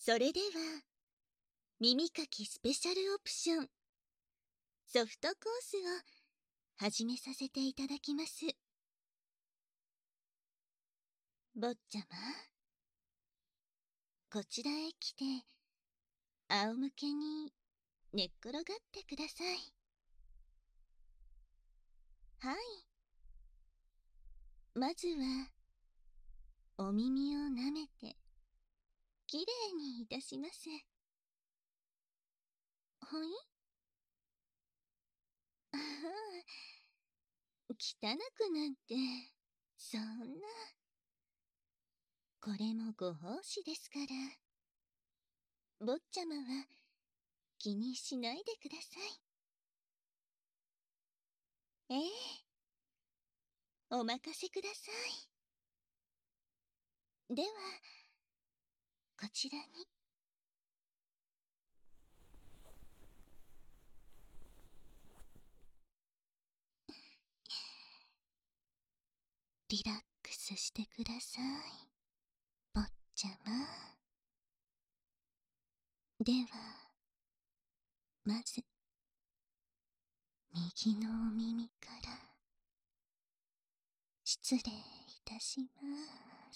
それでは、耳かきスペシャルオプション、ソフトコースを始めさせていただきます。坊ちゃま、こちらへ来て、仰向けに寝っ転がってください。はい。まずは、お耳を舐めて、きれいにいたします。ほい？ああ、汚くなんて、そんな。これもご奉仕ですから。坊ちゃまは気にしないでください。ええ、お任せください。では、こちらに。リラックスしてください、坊ちゃま。では、まず、右のお耳から失礼いたします。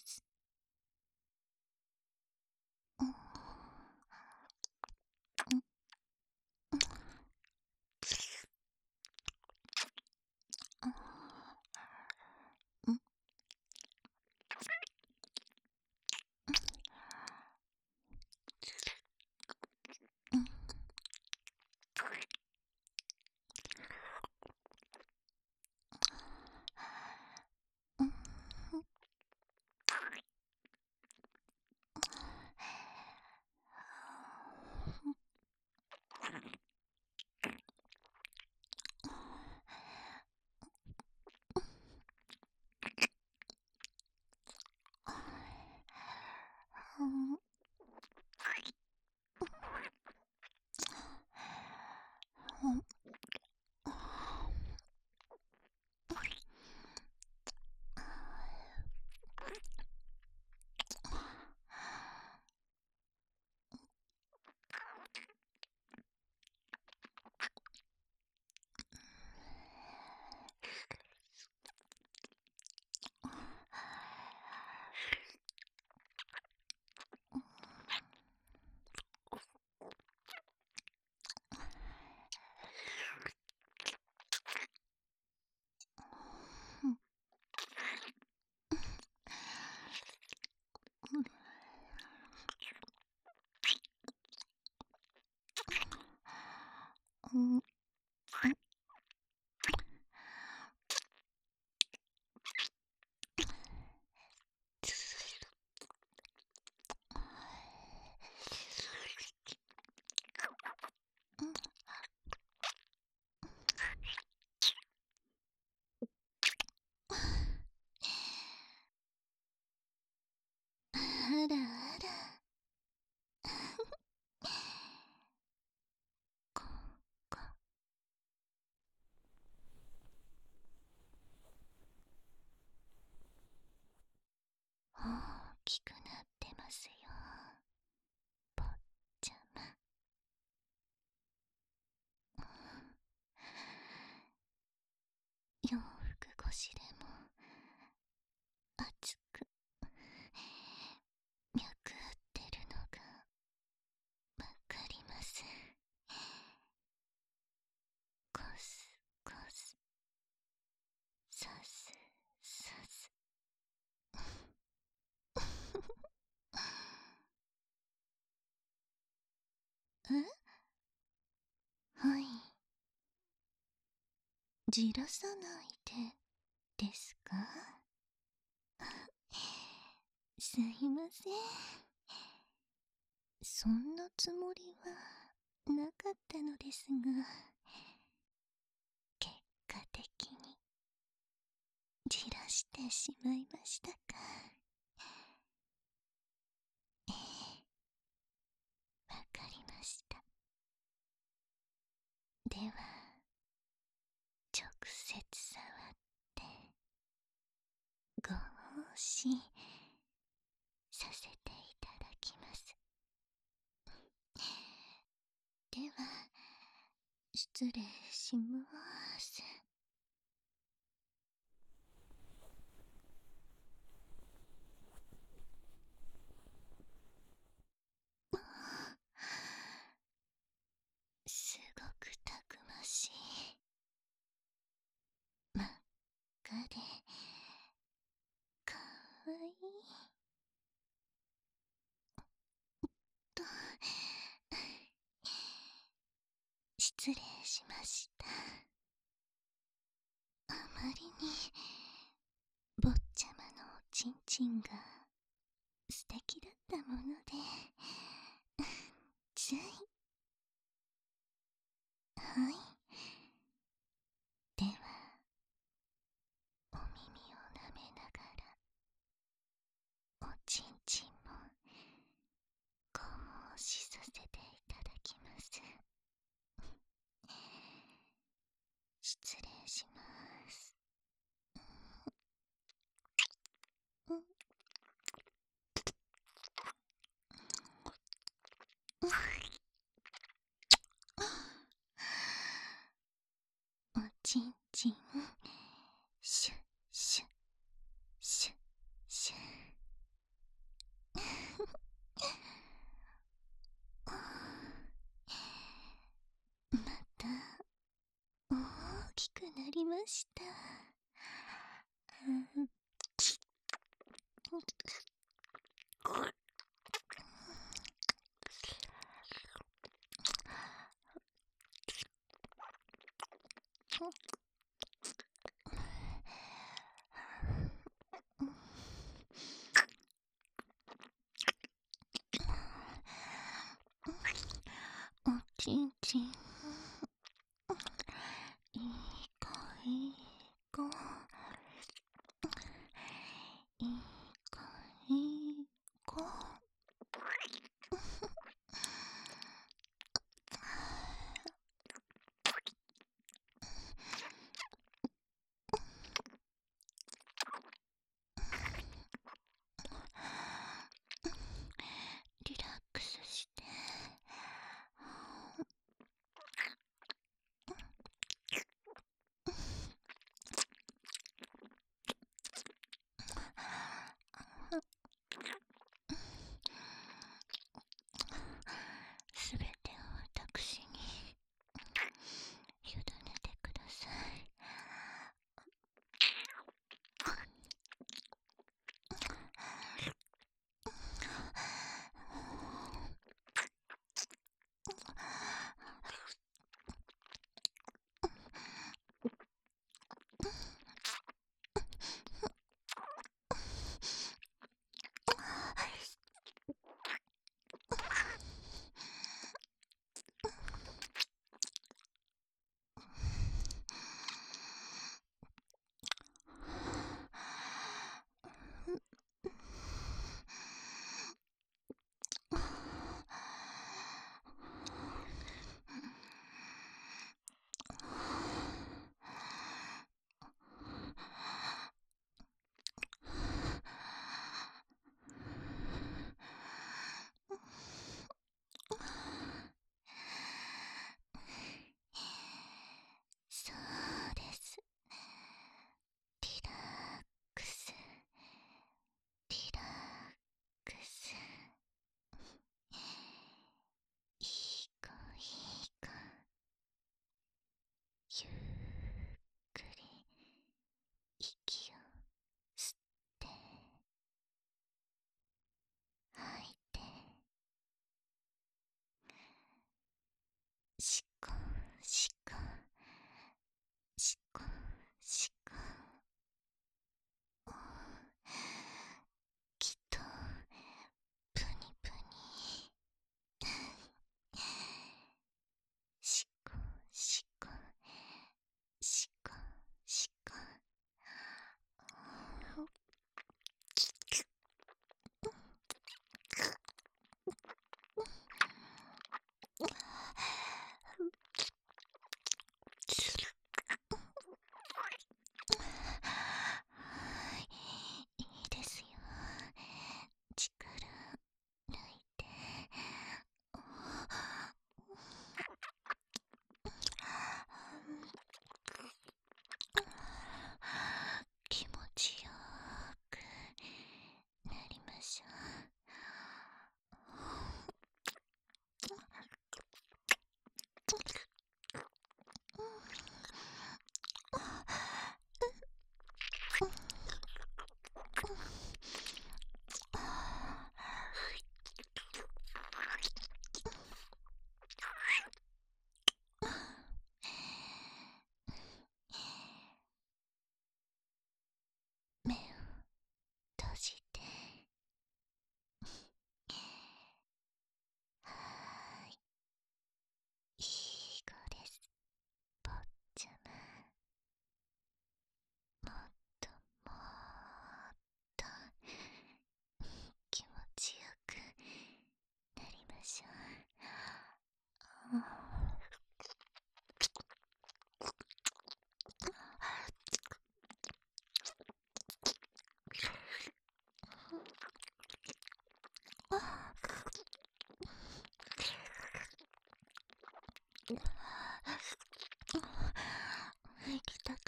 あらあら。大きくなってますよ、坊ちゃま。洋服越しでも熱く脈打ってるのがわかります。コスコス、さすさす。はい。じらさないでですか？すいません。そんなつもりはなかったのですが、結果的にじらしてしまいましたか。ええ、わかりました。では、直接触ってご奉仕させていただきます。 では失礼します。すごくたくましい。真っ赤でかわいいと。失礼しました。あまりに坊ちゃまのおちんちんが素敵だったものでつい。はい。ではお耳をなめながらおちんちんもご奉仕させていただきます。失礼します。おちんちんシュッシュッシュッシュッまた大きくなりました。おちんちんいい子いい子いい子いい子。リラックスしてすべてを私に委ねてください。そうです。リラックスリラックス。いい子いい子。ゆっくり息を吸って吐いて、しこしこしこしこ。きっとプニプニ。しこしこしこしこ。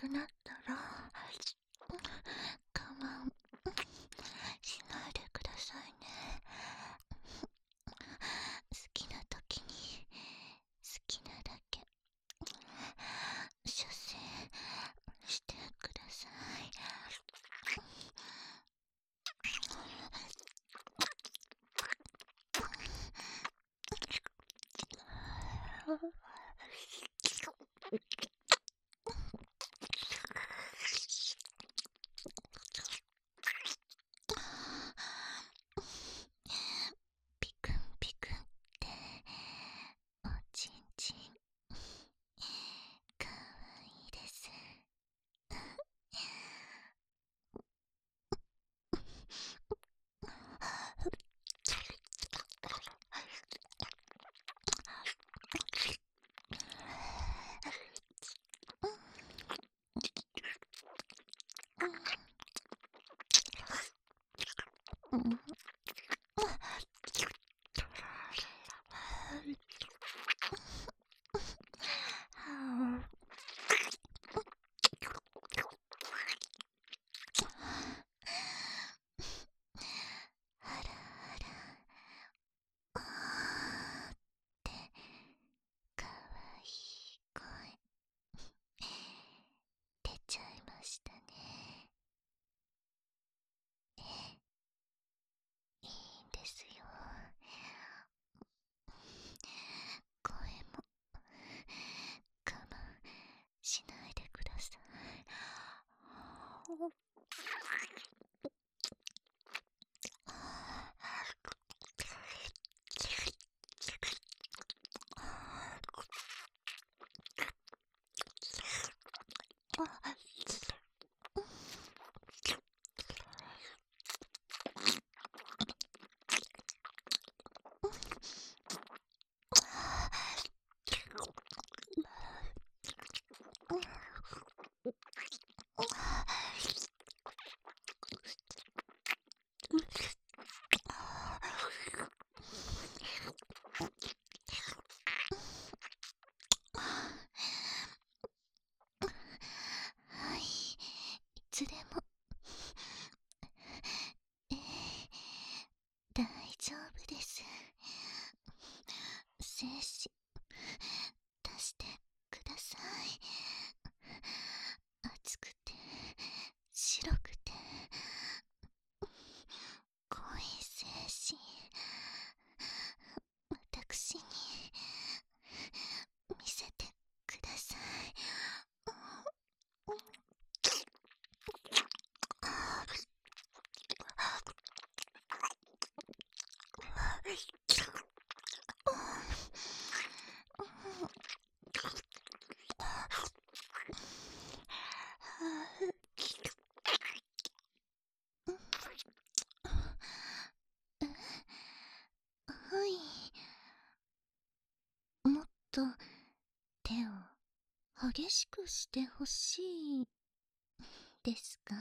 くなったら我慢しないでくださいね。好きな時に好きなだけ射精してください。ピクンピクンっておちんちんかわいいです。あらあら、あーってかわいい声出ちゃいましたね。いいんですよ。声も我慢しないでください。はい、いつでも。大丈夫です。精子出してください。熱くて白くて濃い精子、私に見せてください。はい、もっと手を激しくしてほしいですか？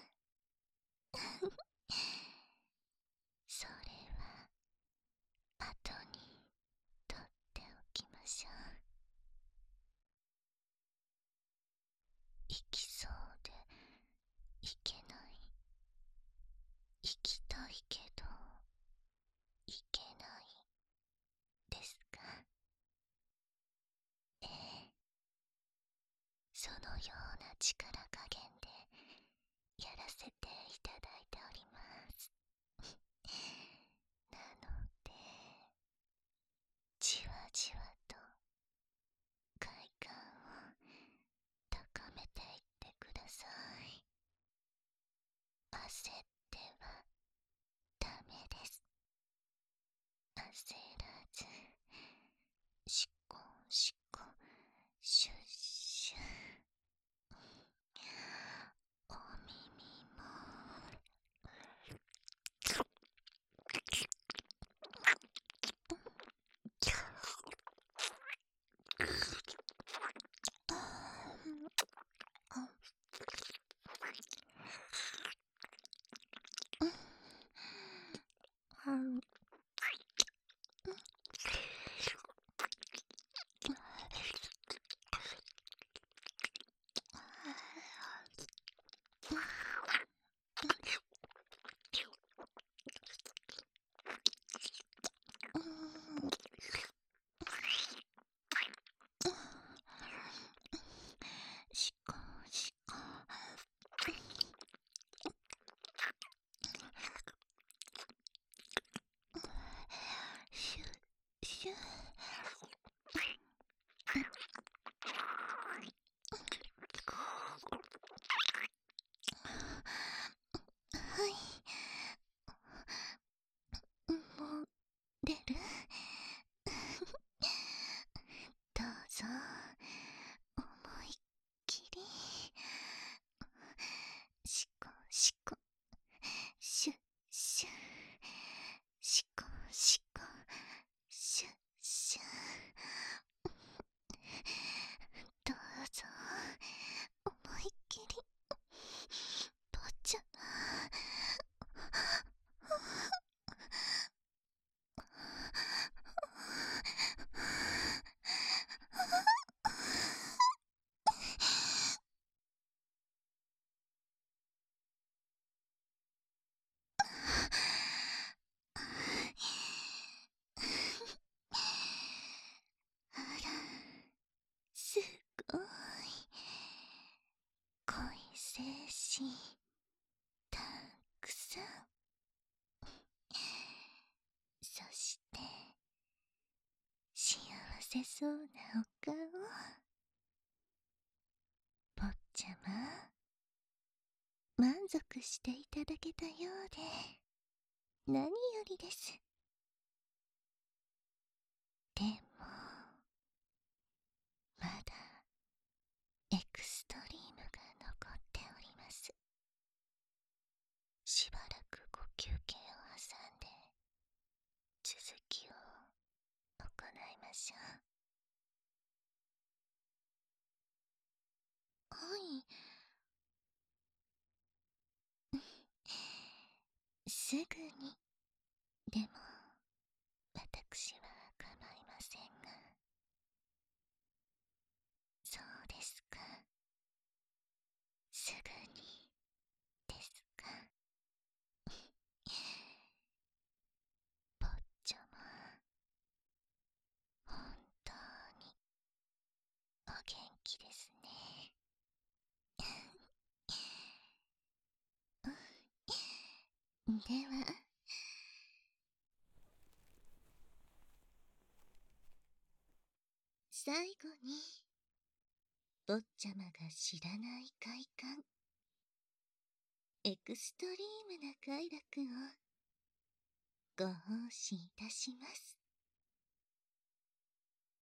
それは後に取っておきましょう。行きそうで行けない、行きたいけど行けないですか？ええ、そのような力加減でやらせていただいております。なのでじわじわと快感を高めていってください。焦ってはダメです。焦らず、しこしこ、シュッシュ、お耳もせそうなお顔。坊ちゃま、満足していただけたようで何よりです。でもまだエクストリームが残っております。しばらくご休憩を挟んで続きを行いましょう。はい。すぐにでも私は構いませんが。そうですか。すぐにですか。坊ちゃま、本当にお元気ですね。では、最後に坊ちゃまが知らない快感、エクストリームな快楽をご奉仕いたします。